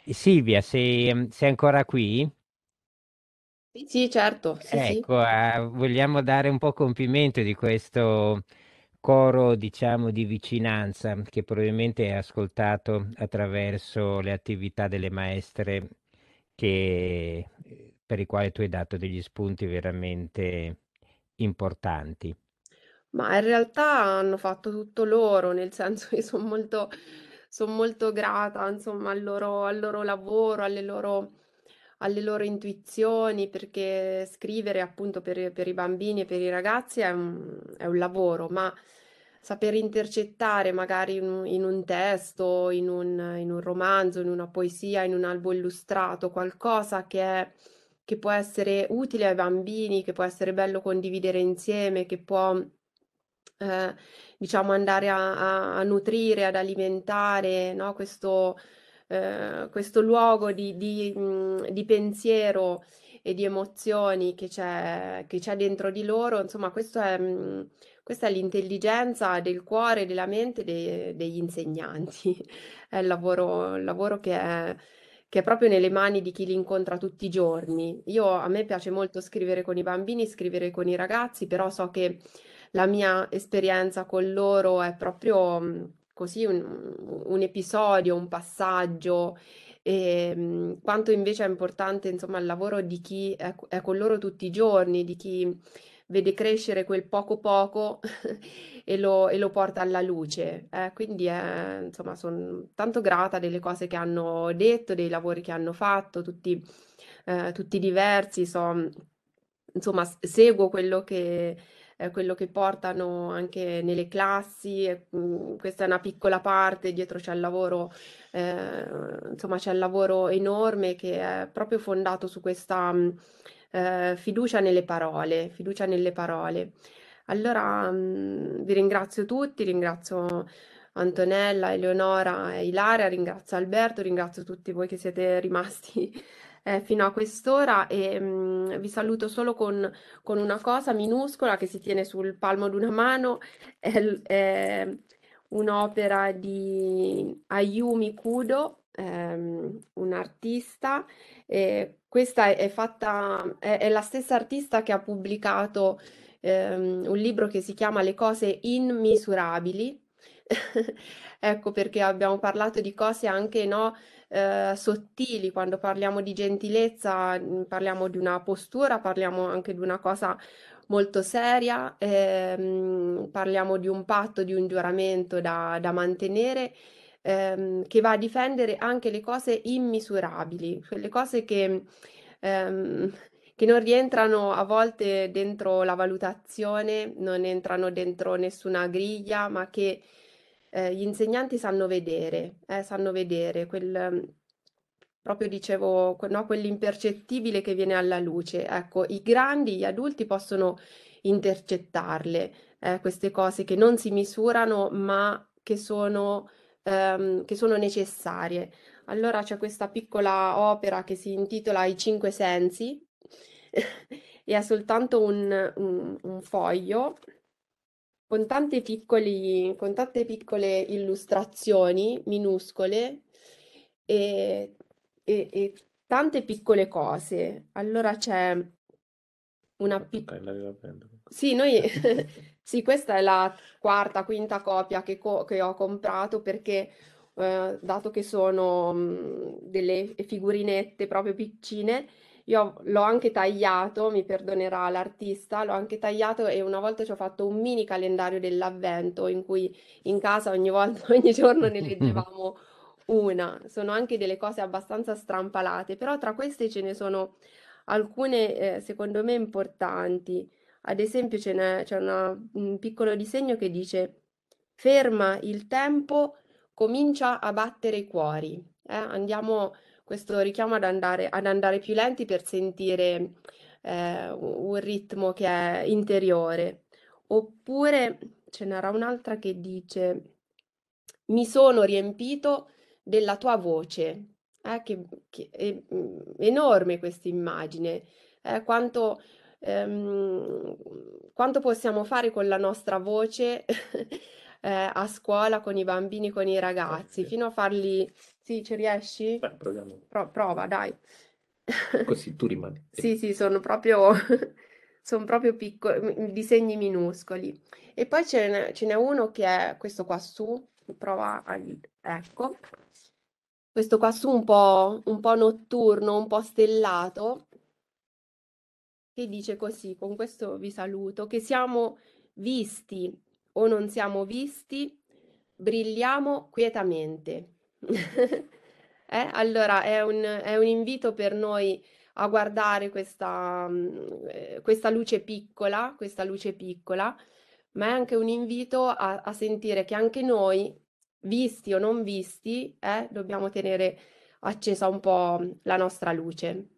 Silvia, sei ancora qui? Sì, sì, certo, sì, sì. Ecco, vogliamo dare un po' compimento di questo coro, diciamo, di vicinanza che probabilmente hai ascoltato attraverso le attività delle maestre per i quali tu hai dato degli spunti veramente importanti. Ma in realtà hanno fatto tutto loro, nel senso che son molto grata, insomma, al loro lavoro, alle loro intuizioni, perché scrivere appunto per i bambini e per i ragazzi è un lavoro, ma saper intercettare magari in un testo, in un romanzo, in una poesia, in un albo illustrato, qualcosa che può essere utile ai bambini, che può essere bello condividere insieme, che può, diciamo, andare a nutrire, ad alimentare, no, questo luogo di pensiero e di emozioni che c'è dentro di loro. Insomma, questa è l'intelligenza del cuore e della mente degli insegnanti. È il lavoro che è proprio nelle mani di chi li incontra tutti i giorni. A me piace molto scrivere con i bambini, scrivere con i ragazzi, però so che la mia esperienza con loro è proprio così un episodio, un passaggio. E quanto invece è importante, insomma, il lavoro di chi è con loro tutti i giorni, di chi vede crescere quel poco poco e lo porta alla luce. Quindi, insomma, sono tanto grata delle cose che hanno detto, dei lavori che hanno fatto, tutti diversi. Insomma, seguo quello che portano anche nelle classi. Questa è una piccola parte, dietro c'è il lavoro, insomma, c'è il lavoro enorme che è proprio fondato su questa fiducia nelle parole. Allora, vi ringrazio tutti, ringrazio Antonella, Eleonora e Ilaria, ringrazio Alberto, ringrazio tutti voi che siete rimasti fino a quest'ora e vi saluto solo con una cosa minuscola che si tiene sul palmo di una mano, è un'opera di Ayumi Kudo, un artista. Questa è fatta, è la stessa artista che ha pubblicato un libro che si chiama Le cose immisurabili. Ecco perché abbiamo parlato di cose anche, no, sottili. Quando parliamo di gentilezza, parliamo di una postura, parliamo anche di una cosa molto seria, parliamo di un patto, di un giuramento da mantenere, che va a difendere anche le cose immisurabili, quelle cose ehm, che non rientrano a volte dentro la valutazione, non entrano dentro nessuna griglia, ma che gli insegnanti sanno vedere proprio dicevo, no, quell'impercettibile che viene alla luce. Ecco, i grandi, gli adulti possono intercettarle, queste cose che non si misurano, ma che sono necessarie. Allora c'è questa piccola opera che si intitola I cinque sensi e è soltanto un foglio con tante piccole illustrazioni minuscole e, e tante piccole cose. Allora c'è una Quanto piccola... Nutella aveva prendere? Sì, noi... sì, questa è la quarta, quinta copia che ho comprato perché, dato che sono delle figurinette proprio piccine, io l'ho anche tagliato, mi perdonerà l'artista, l'ho anche tagliato e una volta ci ho fatto un mini calendario dell'avvento in cui in casa ogni volta, ogni giorno ne leggevamo una. Sono anche delle cose abbastanza strampalate, però tra queste ce ne sono alcune, secondo me, importanti. Ad esempio, c'è un piccolo disegno che dice: Ferma il tempo, comincia a battere i cuori. Questo richiamo ad andare più lenti per sentire un ritmo che è interiore. Oppure ce n'era un'altra che dice: Mi sono riempito della tua voce. È enorme questa immagine. Quanto, quanto possiamo fare con la nostra voce a scuola, con i bambini, con i Eh ragazzi, sì. fino a farli Sì, ci riesci? Beh, proviamo. Prova, dai. Così tu rimani. Sì, sono proprio, son proprio piccoli, disegni minuscoli. E poi ce n'è uno che è questo qua su, prova a... ecco, questo qua su un po' notturno, un po' stellato, che dice così, con questo vi saluto, che siamo visti o non siamo visti, brilliamo quietamente. Allora è un invito per noi a guardare questa luce piccola, ma è anche un invito a sentire che anche noi, visti o non visti, dobbiamo tenere accesa un po' la nostra luce.